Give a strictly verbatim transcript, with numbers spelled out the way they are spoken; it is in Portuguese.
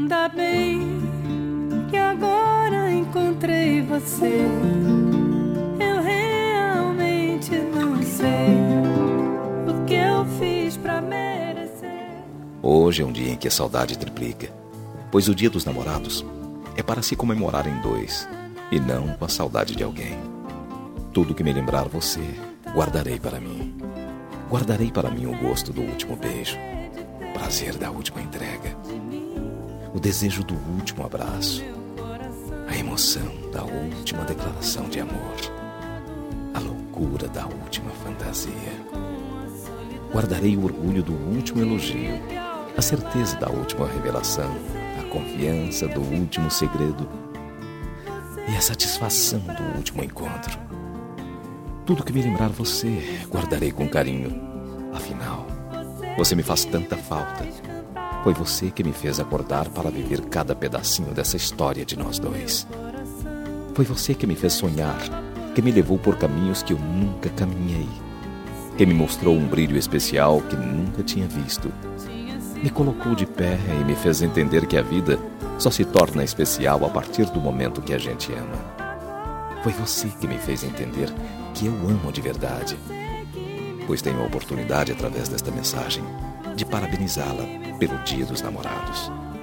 Ainda bem que agora encontrei você. Eu realmente não sei o que eu fiz pra merecer. Hoje é um dia em que a saudade triplica, pois o Dia dos Namorados é para se comemorar em dois, e não com a saudade de alguém. Tudo que me lembrar você, guardarei para mim. Guardarei para mim o gosto do último beijo, o prazer da última entrega, o desejo do último abraço, a emoção da última declaração de amor, a loucura da última fantasia. Guardarei o orgulho do último elogio, a certeza da última revelação, a confiança do último segredo e a satisfação do último encontro. Tudo que me lembrar você, guardarei com carinho. Afinal, você me faz tanta falta. Foi você que me fez acordar para viver cada pedacinho dessa história de nós dois. Foi você que me fez sonhar, que me levou por caminhos que eu nunca caminhei, que me mostrou um brilho especial que nunca tinha visto. Me colocou de pé e me fez entender que a vida só se torna especial a partir do momento que a gente ama. Foi você que me fez entender que eu amo de verdade, pois tenho a oportunidade, através desta mensagem, de parabenizá-la pelo Dia dos Namorados.